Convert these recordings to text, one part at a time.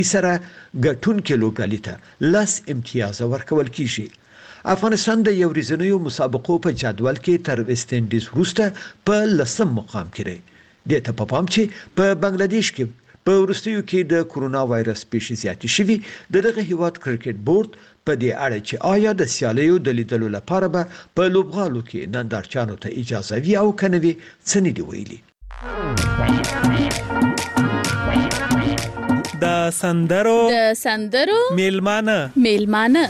سره ګټونکي لوبډلې ته 10 امتیاز ورکول کیږي. افغانستان د یو ورځنیو مسابقو په جدول کې تر ویسټ انډیز وروسته په 10م مقام کې دی. د ته په پام چې په بنگلاديش کې په وروستیو کې د کرونا وایرس پیښې زیاتې شوي. دغه هیواد کرکټ بورډ په دې اړه چې آیا د سیالیو د لیدلو لپاره به په لوبغالو کې نندارچیانو ته اجازه وي او کنه وي څه نه دی ویلي. د سندرو میلمانه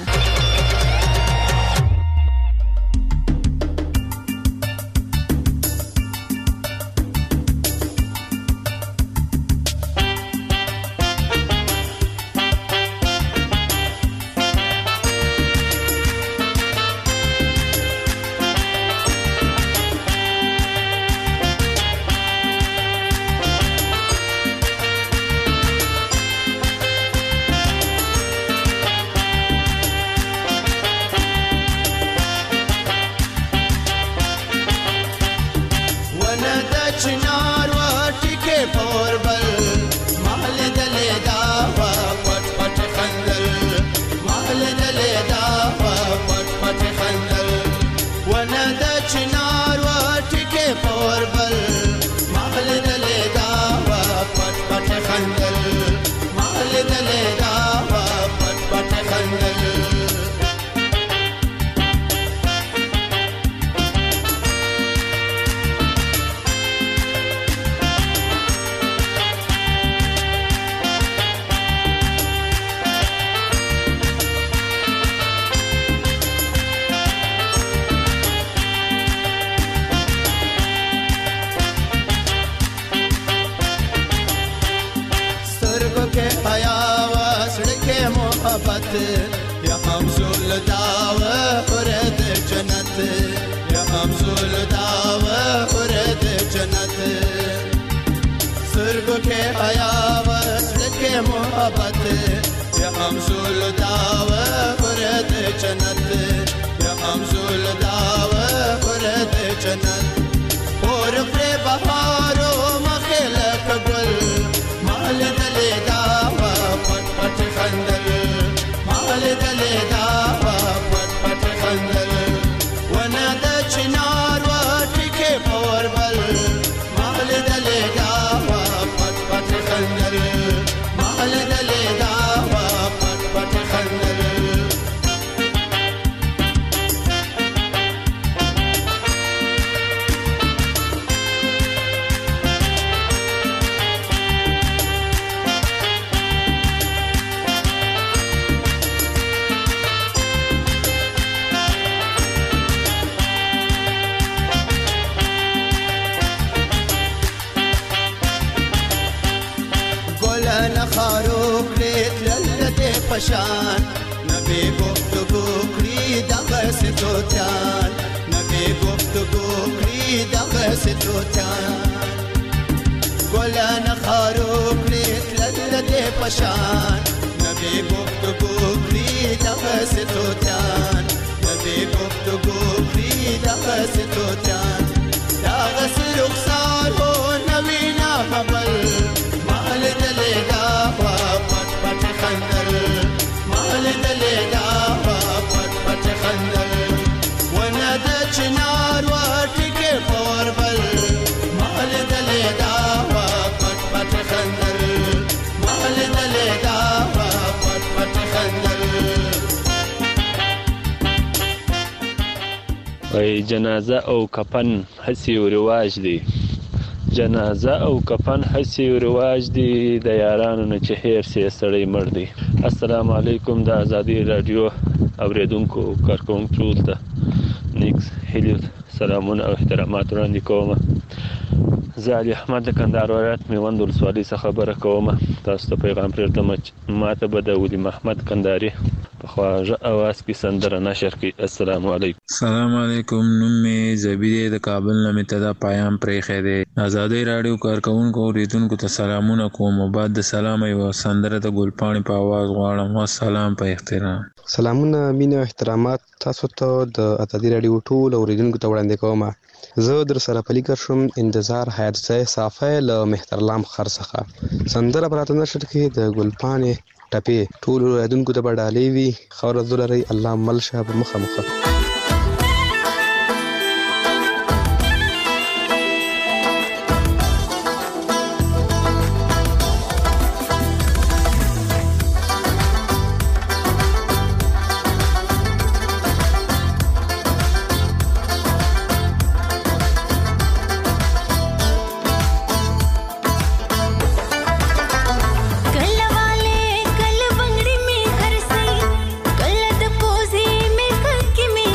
پشان نبی گفتگو کری دغه ستوتان نبی گفتگو کری دغه ستوتان گلان خارو کری لدی پشان نبی گفتگو کری دغه ستوتان نبی گفتگو کری دغه ستوتان دغه رخسار هو نوینا قبل مال دلدا پټ پټ خندل مال دلدا پټ پټ خندل وناد چنار واټکه فوربل مال دلدا پټ پټ خندل مال دلدا پټ پټ خندل وای جنازه او کفن هسي او رواج دی جنازه او کفن هسي او رواج دی د یارانو نه چې هیر سي سړی مړ دی. السلام علیکم د ازادي رادیو اوریدونکو کارکونکو ته نیکس هیلو سلامونه او احترامات وړاندې کوم. زه علي احمد د کندهار ولایت میوند ولسوالۍ څخه خبره کوم. تاسو ته پیغام پرېږدم ماته به د ولي محمد کندهاري په خواږه اواز کې سندره نشر کړي. السلام علیکم. السلام علیکم. نوم می زبیده د کابل نه متدا پیام پرې خېده. آزادۍ رادیو کارکونکو اوریدونکو ته سلامونه کوم. بعد د سلام یو سندره د ګلپاڼې په आवाज غواړم. والسلام په احترام. سلامونه مینه او احترامات تاسو ته د ازادي رادیو ټول اوریدونکو ته وړاندې کوم. زه در سره پلیکر شوم انتظار حیات زای صافه له مهترلام خر څخه. سندره براته نشر کې د ګلپانې ټپې ټول اوریدونکو ته بډالې وي. خور زولري الله مل شاه مخه مخه. कल बंगड़ी में हर सही कल द पोज़े में खत की में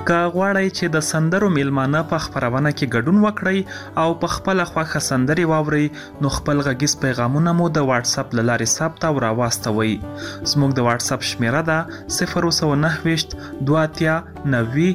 که غواړئ چې د سندرو میلمانه په خپرونه کې ګډون وکړئ او په خپله خوښه سندرې واورئ نو خپل غږیز پیغامونه مو د واتس اپ له لارې ثبت او راواستوئ. زموږ د واتس اپ شمیره ده 029 2 90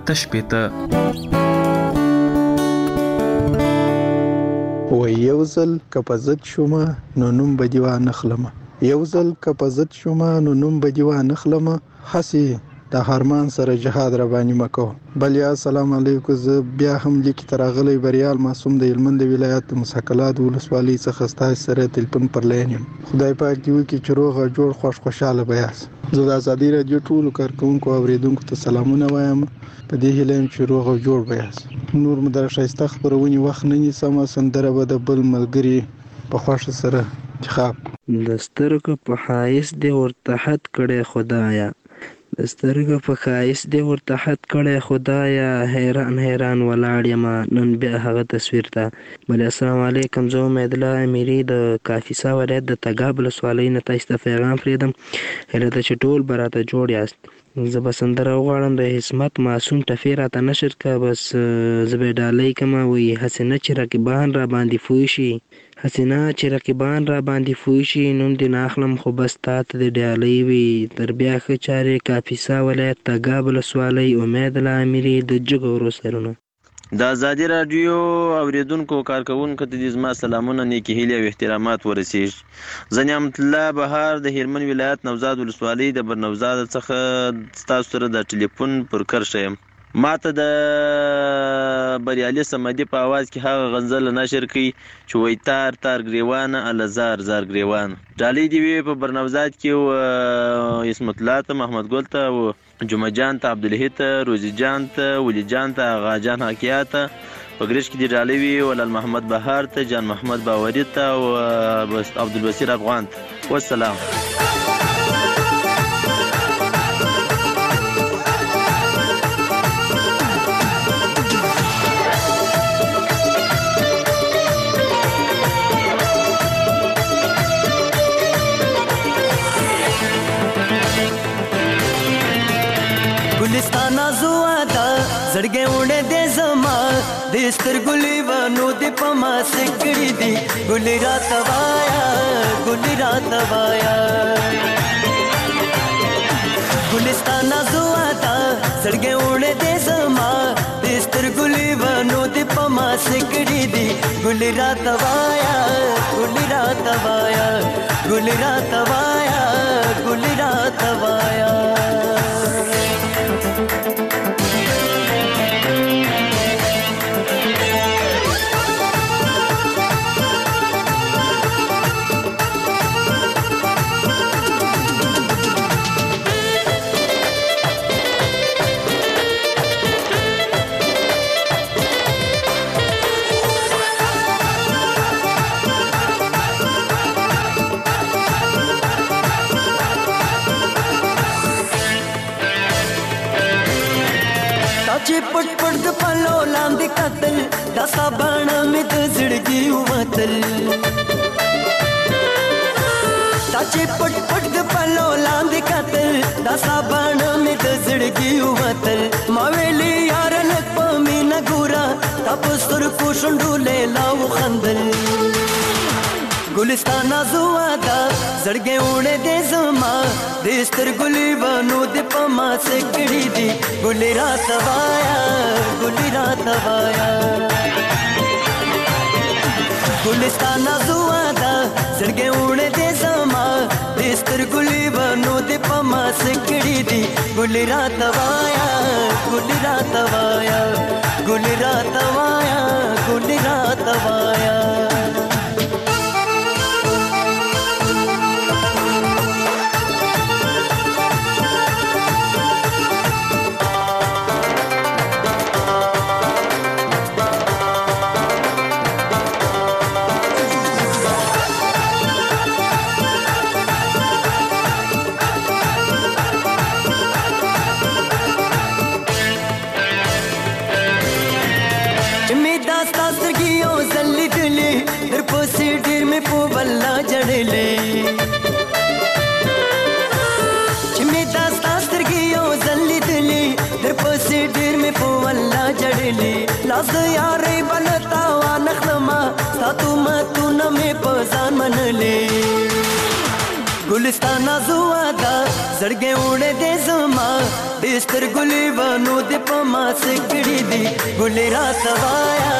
و یو ځل که په ضد شومه نو نوم به دې وانخلمه، یو ځل که په ضد شومه نو نوم به دې وانخلمه، هسې د هرمان سره جهاد را باندې مکو. بل یا السلام علیکم. زه بیا هم لیک تر غلې بریال معصوم د هلمند ولایت د مسکلات ولسوالۍ څخه ستاسو سره تلیفون پر لاین یم. خدای پاک دې وکړي چې روغ جوړ خوشاله بیاس. زه د ازادي رادیو ټولو کارکونکو او اوریدونکو ته سلامونه وایم. په دې هیله یم چې روغ جوړ بیاس. نور مو در ښایسته خپرونې وخت نه نیسم. سندره به د بل ملګري په خوښه سره انتخاب. د سترګو په ښایست دې ورته حد کړی خدایا، د سترګو په ښایست دې ورته حد کړی خدایا، حیران حیران ولاړ یم نن بیا هغه تصویر ته. بلې السلام علیکم. زه امید الله امیري د کاپیسا ولایت د تګاب ولسوالۍ نه تاسو ته پیغام پرېږدم. هیله ده چې ټول به راته جوړ یاست. زه به سندره وغواړم د عصمت معصوم ټفې راته نشر که بس زه به ډالۍ کمه وي هسې نه چې رقیبان را باندې پوه شي، هسې نه چې رقیبان را باندې پوه شي، نوم دې نه اخلم خو بس تا ته دې ډالۍ وي. تر بیا ښه چارې. کاپیسا ولایت تګاب ولسوالۍ امید الله امیري د جګو ورسرونه. د ازادي رادیو اوریدونکو کارکونکو ته دې زما سلامونه، نیکې هیلې او احترامات ورسیږي. زه نعمت الله بهار د هلمند ولایت نوزاد ولسوالۍ د برنوزاد څخه ستاسو سره د ټلیفون پر کرښه یم. ما ته د بریالي صمدي په आवाज کې هغه غزل نشر کړي چې وای تار تار ګریوانه الزار زار ګریوان. ډالۍ دی وی په برنوزاد کې او عصمت الله ته، محمد ګل ته، او جمعه جان ته، عبدالله ته، روزي جان ته، ولی جان ته، آغا جان حکیات ته. په ګریش کې دی ډالۍ وی ولال محمد بهار ته، جان محمد باوري ته او عبدالبصیر افغان ته. والسلام. ګلستانا زوادا زړګې وړې دې زما د سترګلې ونو دې پما سکړې دي ګلې رات وایا ګلې رات وایا. ګلستانا زوادا زړګې وړې دې زما د سترګلې ونو دې پما سکړې دي ګلې رات وایا ګلې رات وایا ګلې رات وایا ګلې رات وایا. چې پټ پټ د پلو لاندې قتل دا سبان مې د زړګي وتل، دا چې پټ پټ د پلو لاندې قتل دا سبان مې د زړګي وتل. ما ویلي یار لک په مینا ګورا تاسو تر کو شونډو لیلا وخندل. ګلستانا زوادا زړګې وړې دې زما د سترګلې ونو دې پما سکړې دي ګلې رات وایا ګلې رات وایا. ګلستانا زوادا زړګې وړې دې زما د سترګلې ونو دې پما سکړې دي ګلې رات وایا ګلې رات وایا ګلې رات وایا ګلې رات وایا. منلی لاس یارې بلتا وا نخلما ساتو متونه مې په ځان منلی ګلستان زوا دا زړګې وړې دې زما دستر ګلې ونو دې په ما سکړې دي ګلې رات وایا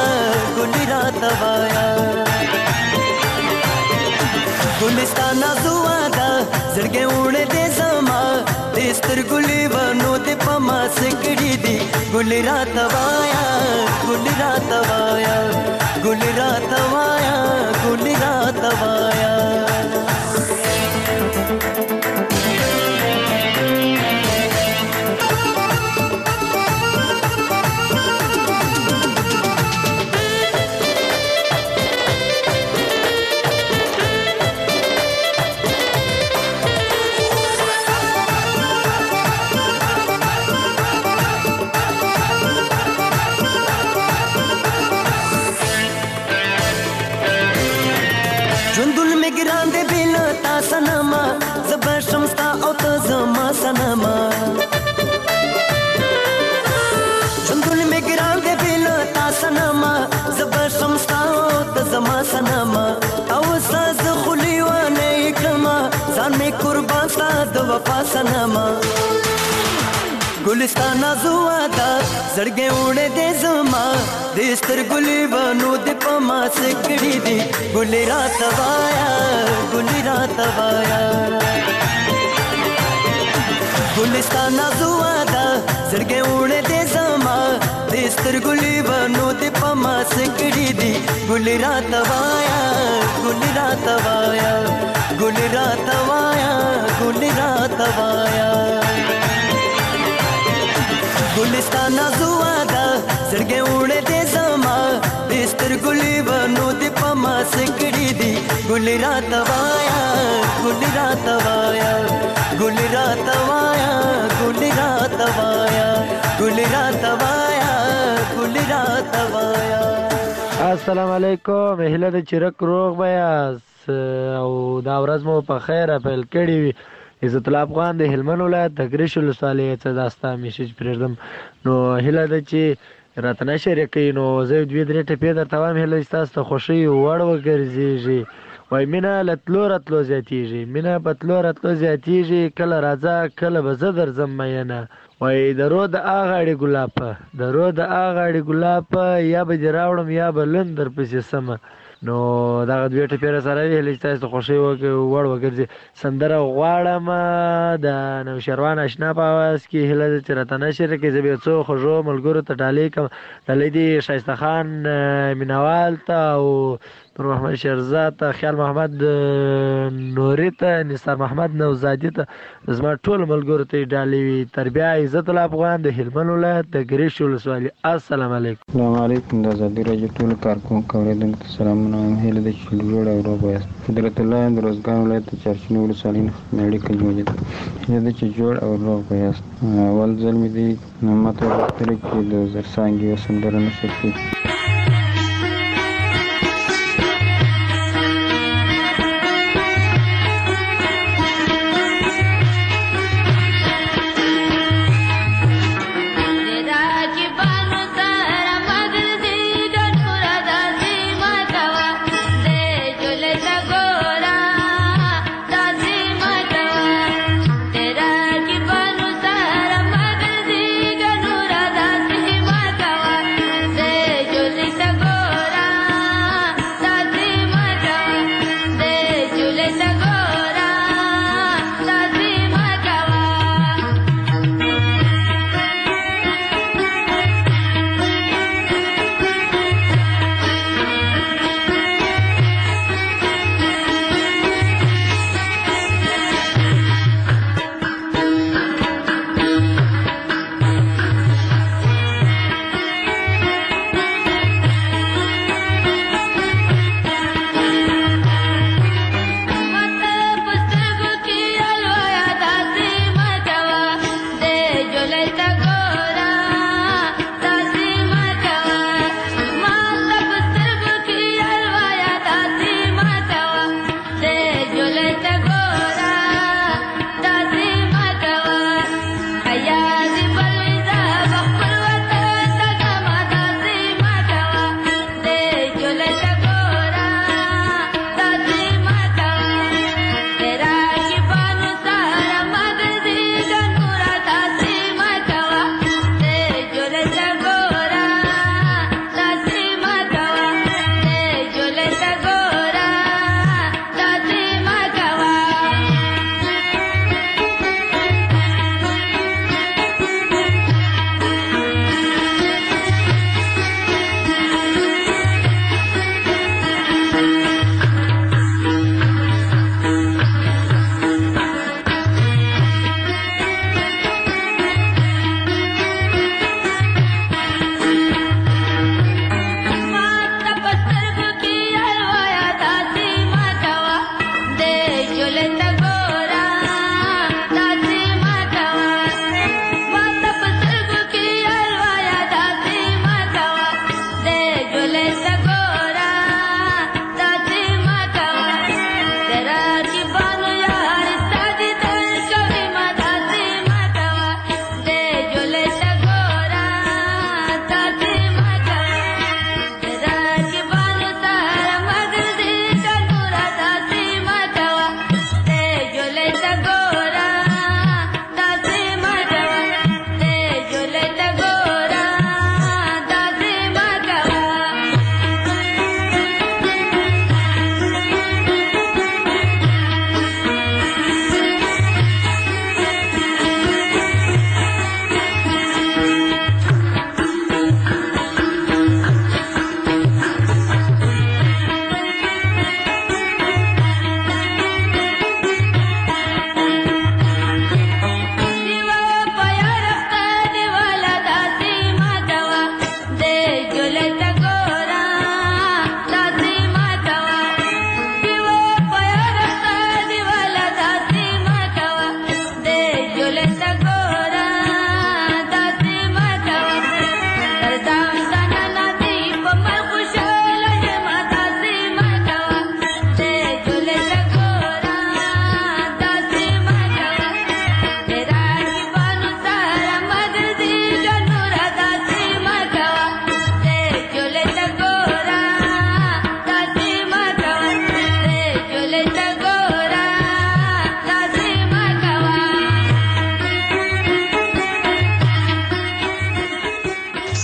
ګلستان زوا دا زړګې وړې دې زما دستر ګلې ونو دې په ما سکړې دي ګلې رات وایا ګلې رات وایا ګلې رات وایا ګلې رات وایا سنما زبر شمستا او ته زما سنما چندول می ګران دې بل تا سنما زبر شمستا او ته زما سنما او ساز خلی و نه کما ځان می قربان ستا د وفا سنما ګلستان زوا دا زړګې وړې دې زما دستر ګلې ونو دې په ما سکړې دي ګلې رات وایا ګلې رات وایا ګلستان زوا دا زړګې وړې دې زما دستر ګلې ونو دې په ما سکړې دي ګلې رات وایا ګلې رات وایا ګلې رات وایا ګلې رات وایا ګلستان زوا دا زړګې وړې دې زما دستر ګلې ونو دې په ما سکړې دي ګلې رات وایا ګلې رات وایا ګلې رات وایا ګلې رات وایا ګلې رات وایا ګلې رات وایا السلام علیکم هله د چرک روغ بیاس او دا ورځ مو په خیر پیل کړی وي عزت الله افغان د هلمند ولایت د ګریش ولسوالۍ څخه داستا میسج پرېږدم نو هیله ده چې راته نشر کوي نو زه دوې درې ټپې درته وایم هیله چې تاسو ته خوښي وړ وګرځېږي وایي مینه له تلو راتلو زیاتېږي مینه په تلو راتلو زیاتېږي کله راځه کله به زه درځم مینه وایي د رو د اغاړې ګلابه د رو د اغاړې ګلابه یا به دې راوړم یا به لن درپسې سمه نو دغه دوې ټپې راسره وي هیله چې تاسو ته خوښي وړ وګرځي سندره غواړم د نوشیروان اشنا په اواز کې هیله ده چې راته نشر کړي زه بیا څو خوږو ملګرو ته ډالۍ کړم ډالۍ دي ښایسته خان مینوال ته او نور محمد شیرزاد ته خیال محمد نوري ته نثار محمد نوزادي ته زما ټول ملګرو ته ډالۍ وي تر بیا عزت الله افغان د هلمند ولایت د ګریش ولسوالۍ السلام علیکم السلام علیکم د ازادي راډیو ټول کارکونکو اوریدونکو سلامونه هیله ده چې جوړ او روغ یاست قدرت الله د روزګان ولایت د چارچینو ولسوالۍ نړۍ کې موجود هیله ده چې جوړ او روغ یاست اول ځل مې دې ماته وغوښتل چې د زرڅانګې یوه سندره نشر کړي Yo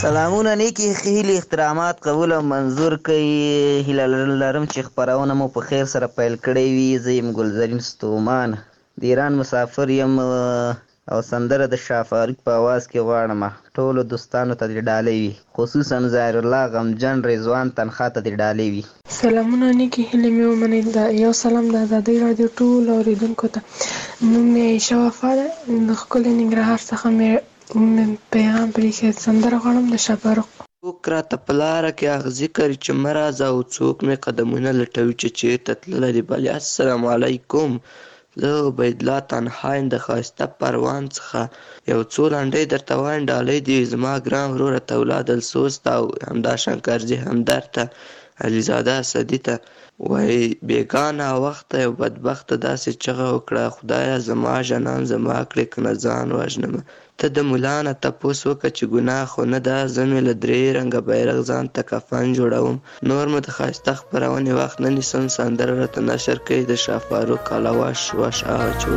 سلامونه نیکی هیلې احترامات قبول او منظور کوي. هیله لرم چې خپرونه مو په خیر سره پیل کړې وي. زه یم ګلزرین ستومان، د ایران مسافر یم او سندره د شاه فاروق په اواز کې غواړم ټولو دوستانو ته دې ډالۍ وي، خصوصا ظاهر الله غمجن رضوان تنخوا ته دې ډالۍ وي. سلامونه نیکی هیلې مې ومنئ. دا یو سلام د ازادۍ راډیو ټولو اورېدونکو ته. نوم مې عایشه وفا ده، د ښکلي ننګرهار څخه مې پیغام پرېښی. سندره غواړم د شاه فاروق. څوک راته په لاره کې اغزي کوي چې مه راځه، او څوک مې قدمونه لټوي چې چېرته تللی دی بلې. السلام علیکم، زه عبیدالله تنها یم د ښایسته پروان څخه. یو څو لنډۍ درته وایم، ډالۍ دي زما ګران وروره تولاد السوس ته او همدا شنکرجي همدرد ته علیزاده اسدي ته. وایي بېګانه وخته یو بدبخته داسې چغه وکړه، خدایه زما جانان زما کړې که نه ځان وژنمه. ته د ملا نه تپوس وکړه چې ګناه خو نه ده، زه مې له 3 رنګه بیرغ ځان ته کفن جوړوم. نور مو د ښایسته خپرونې وخت نه نیسم. سندره راته نشر کوي د شاه فاروق اله وش وش اچوه.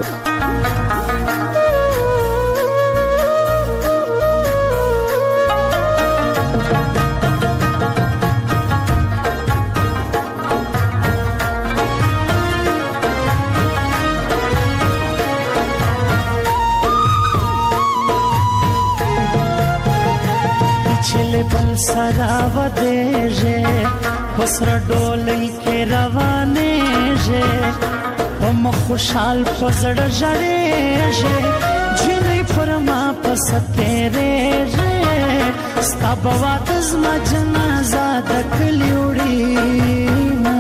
سرا ودیجه پسر ډولۍ کې روانېږه، په مخ خوشحال په زړه ژړېږه، جینۍ پر ما پسه تېرېږه، ستا به واده زما جنازه د کلي وړينه.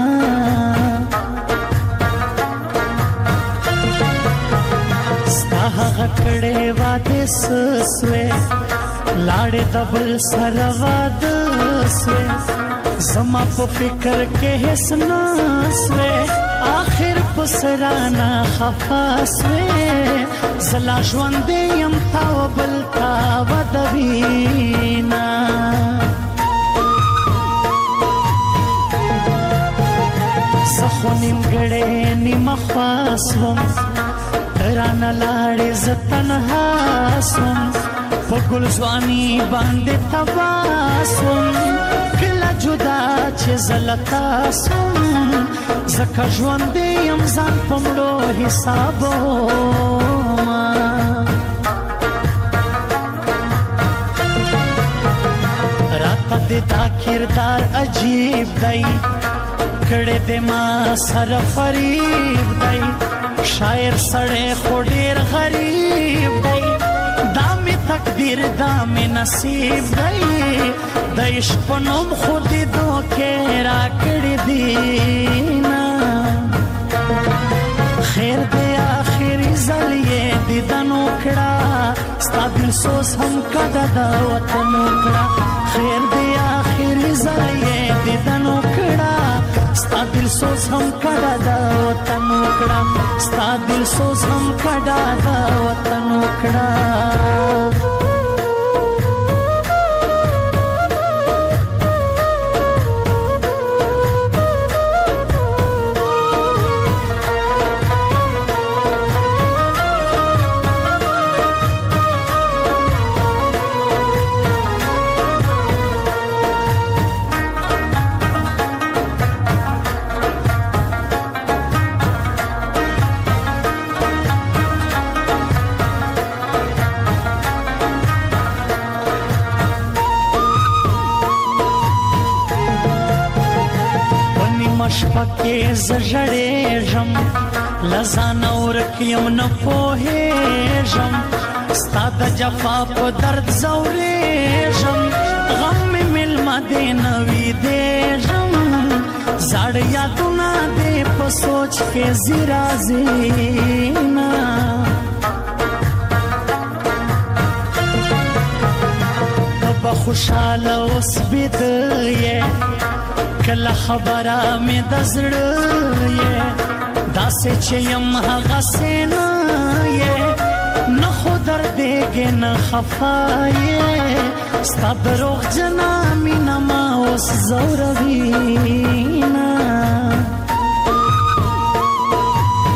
ستا هغه کړې واده څه سوې، لاړې د بل سره واده سوې، زما په فکر کې هېڅ نه سوې، آخر په سرانه خفه سوې، زه لا ژوندی یم تا و بل تا واده وینه. زه خو نیمګړې نیمه خوا سوم، رانه لاړې زه تنها سوم، په ګل ځواني باندې تبا سوم، کله جدا چې زه له تا سوم، ځکه ژوندی یم ځان په مړو حسابومه. راته د دا کردار عجیب دی، کړی د ما سره فریب دی، شاعر سړی خو ډېر غریب دی، دا می تقدیر دا می نصیب دی، د عشق په نوم خو دې دوکې راکړې دینه. خیر دی آخري ځل یې دیدن وکړه، ستا دلسوز هم کډه د وطن وکړه. خیر دی آخري ځل یې دیدن وکړه، ستا دلسوز هم کډه د وطن وکړه، ستا دلسوز هم کډه د وطن وکړه. شپکې زه ژړېږم، له ځانه ورک یم نه پوهېږم، ستا د جفا په درد ځورېږم، غم مې مېلمه دې نه ویدېږم، زاړه یادونه دې په سوچ کې ځي راځینه. ته به خوشحاله اوس بیده یې، کله خبره مې د زړه یې، داسې چې یم هغسې نه یې، نه خو دردېږې نه خفه یې، ستا دروغجنه مینه ما اوس ځوروینه.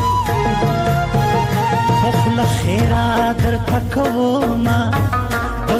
په خوله خیره درته کومه، په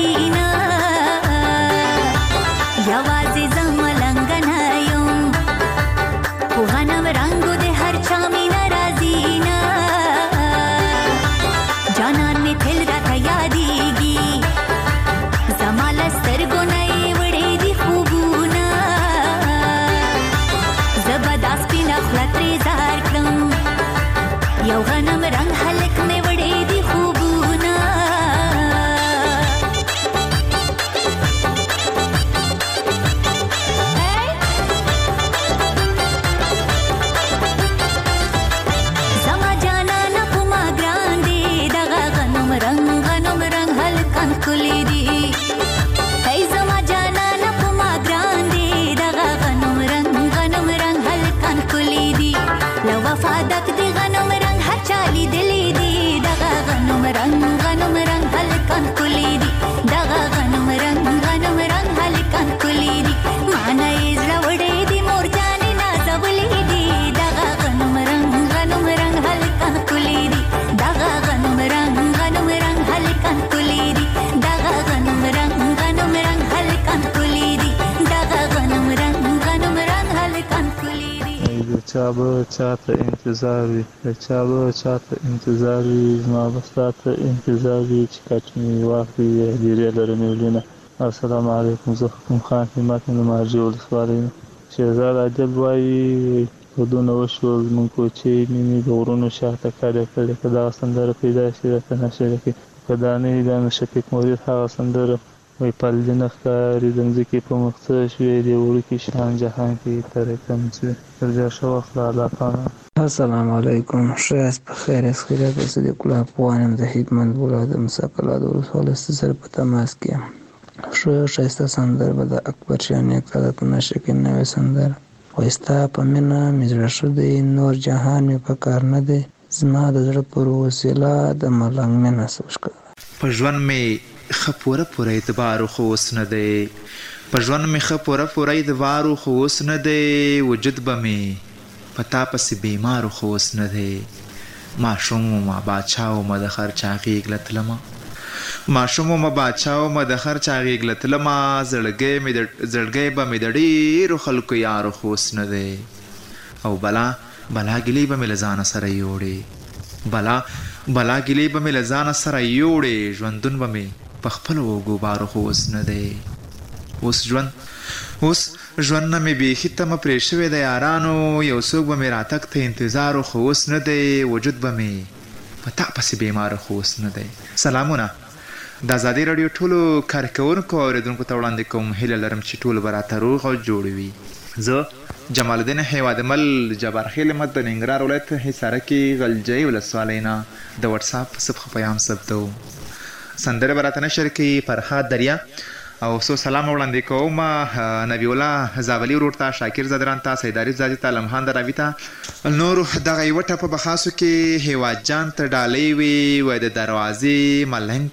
چا به چاته انتظار وي زما به ستاته انتظار وي چې کټ مې واخلي هدیرې لرمې ولینه. السلام علیکم. زه حکم خان همت د مارجې ولسوالۍ نه. شهزاد عادل وایي ودونه وشول زموږ کوچې مینې د غرونو شاته کډې کړې که دغه سندره پیدا شي راته نشره کړي که دا نه وي دا نو شفیق مرید هغه سندره وایي پلدې نه ښکاري د مځکې په مخ څه شوې د وړوکي شان جهان کې ترې کم شوې تر جا ښه وخت له الله پانا. السلام علیکم. ښه یاست په خیر یاست خیریت اوسه. د ګلاب افغان یم د خدمت ګلاب د مساقله د ولسوالۍ سره په تماس کې یم. ښه ښایسته سندره به د اکبر شاه نیک سادات نشه کې نوې سندره وایي ستا په مینه مې زړه ښه دی نور جهان مې په کار نه دی زما د زړه پر وسیله د ملنګ مینه سوشکه په ژوند مې ښه پوره اعتبار خو اوس نه دی خو اوس نه دی وجود به مې په تا پسې بیمارو خو اوس نه دی ماشوم ومه باچا ومه د خر چا غېږ له تلمه زړګی به مې د ډېرو خلکو یارو خو اوس نه دی او بلا ګیلې به مې له ځانه سره یوړې ژوندون به مې په خپلو اوږو خو اوس نه دی اوس ژوند نه مې بیخي تمه پرې شوې د یارانو یو څوک به مې راتګ ته انتظارو خو اوس نه دی وجود به مې په تا پسې بیمارو خو اوس نه دی. سلامونه. د ازادي راډیو ټولو کارکوونکو او اوریدونکو ته وړاندې کوم هیله لرم چې ټول به راته روغ او جوړ وي. زه جمال الدین هیوادمل جبارخیل مد د ننګرهار ولایت حصاره کې غلجۍ ولسوالۍ نه د واتساپ په صفحه پیغام ثبتوم. سندره به راته نشر کوي فرهاد دریا او سو سلام وړاندې کوم نبی الله زاولی ورور ته شاکر زدران ته سیداری زادی ته لمحان دراوی ته نور دغه یو ټپ په خاصو کې هیواد جان ته ډالۍ وي و د دروازې ملنګ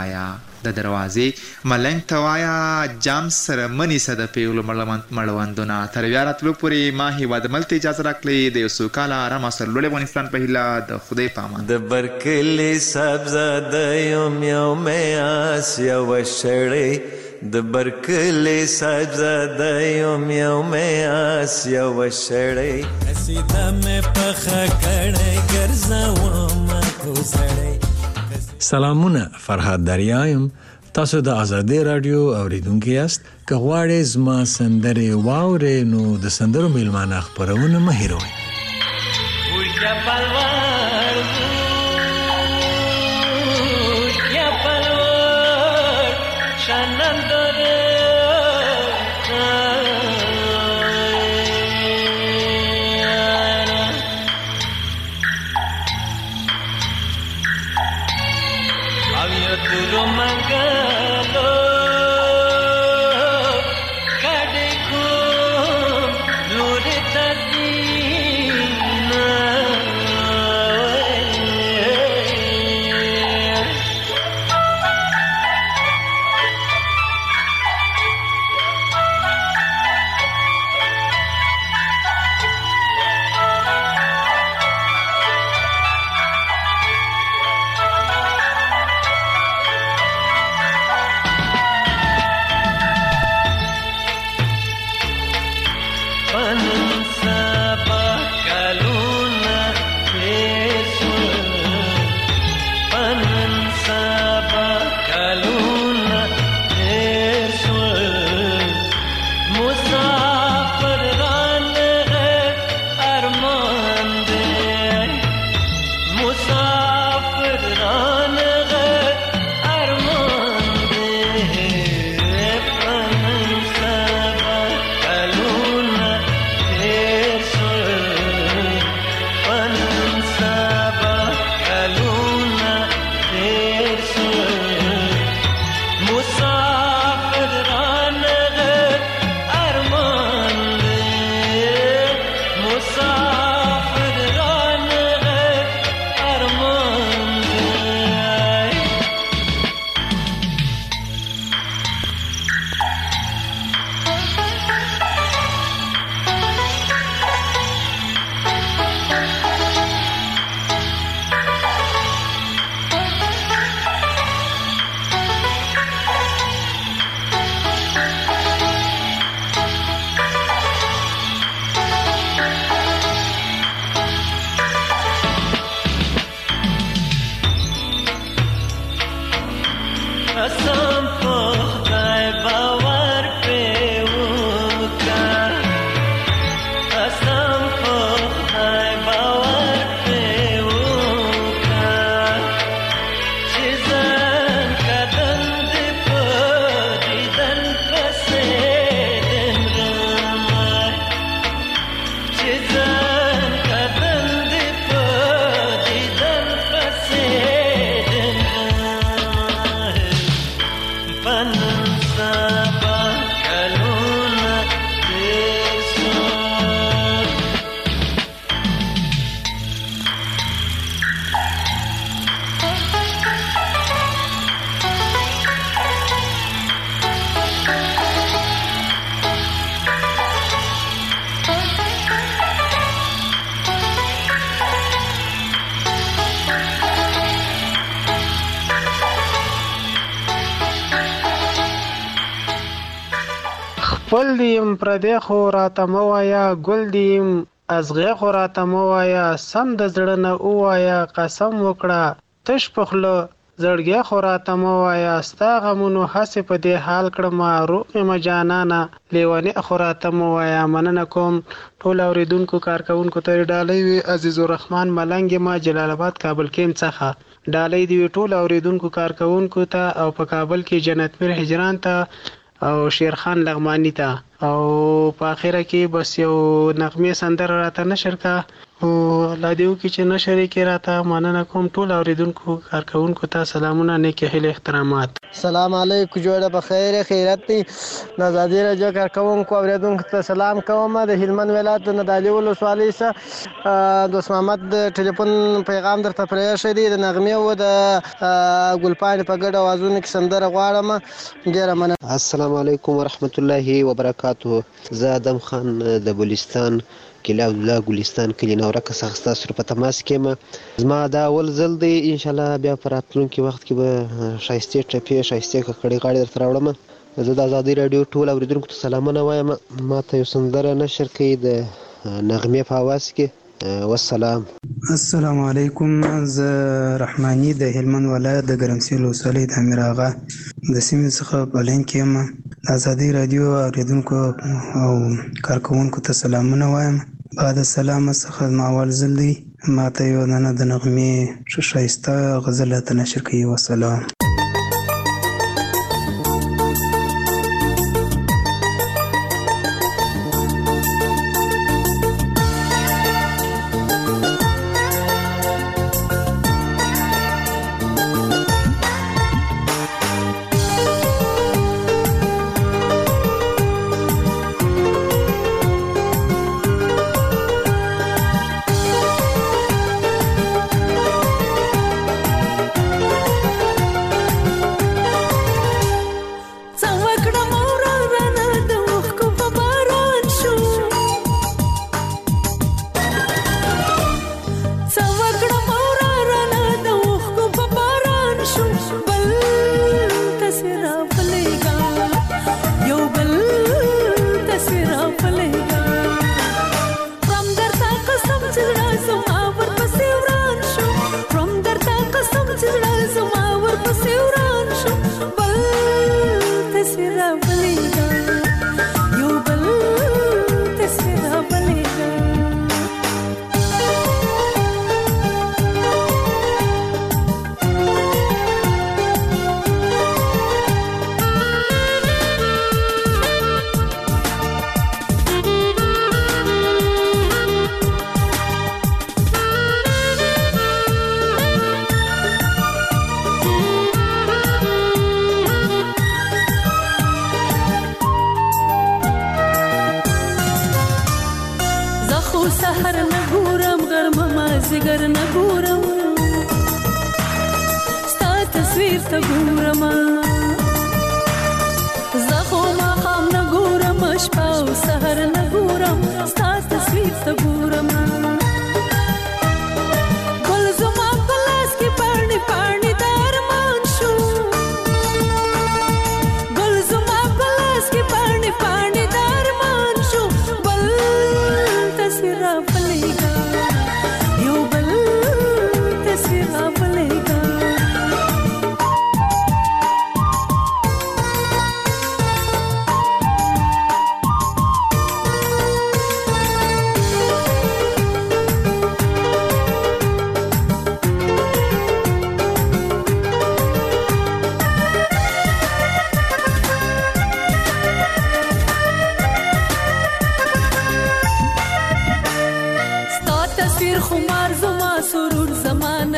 ته وایا جام سره منی سره د پیغلو مړوندونه تر بیا راتلو پورې ما هیوادمل ته اجازه راکړئ د یو سوکاله آرام سرلوړي افغانستان په هیله د خدای په امان. د برکلي سبزه د یوم آس یو شړې د برکلي سبزه د یوم آس یو شړې قصیده مې پخه کړې ګرځوم کوزړې. سلامونه. فرهاد دریایم. تاسو د ازادي رادیو اوریدونکو یاست. که غواړئ زما سندرې واورئ نو د سندرو میلمانه خپرونه مه هېروئ. خپل دیم پردی خو راته مه وایه، ګل دیم ازغې خو راته مه وایه، سم د زړه نه ووایه قسم وکړه تش په خوله زړګی خو راته مه وایه، ستا غمونو هسې په دې حال کړمه روغ یم جانانه لیونی خو راته مه وایه. مننه کوم ټول اورېدونکو کارکوونکو ته ډالۍ وي. عزیز الرحمن ملنګ یم جلال آباد کابل کیم څخه. ډالۍ دی ټول اورېدونکو کارکوونکو ته او په کابل کې جنت میر هجران ته او شیرخان لغمانی ته او په اخره کې بس یو نغمه سندره راته نشر کا او لا دیو کې چې نشر کې راته. مننه کوم ټول اوریدونکو کارکوونکو ته سلامونه نیکه هیله احترامات. سلام علیکم جوړه بخیر خیرت دی. د آزادۍ راډیو کارکوونکو اوریدونکو ته سلام کوم. د هلمند ولایت د ندالي ولسوالۍ څخه دوست محمد ټلیفون پیغام درته پرېښی دی د نغمې او د ګلپاڼې په ګډه اوازونو کې سندره غواړم. ډېره مننه. السلام علیکم ورحمت الله وبرکاته. زه ادم خان د بلوچستان کلی الله ګلستان کلی نورکه څخه ستاسو په تماس کې یم. زما دا اول ځل دی، ان شاء الله بیا په راتلونکي وخت کې به ښایستې ټپې ښایستې ککړې غاړې درته راوړم. زه د ازادۍ راډیو ټول اورېدونکو ته سلامونه وایم. ما ته یو سندره نشر کوي د نغمې په اواز کې. والسلام. السلام علیکم. زه رحماني د هلمند ولایت د ګرمسیر ولسوالۍ د امیر آغا د سیمې څخه په لین کې یم. د ازادۍ راډیو اورېدونکو او کارکوونکو ته سلامونه وایم. بعد السلام څخه زما اول ځل دی. ما ته یو د نغمې ښایسته غزل راته نشر کوي. والسلام.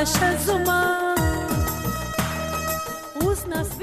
شزما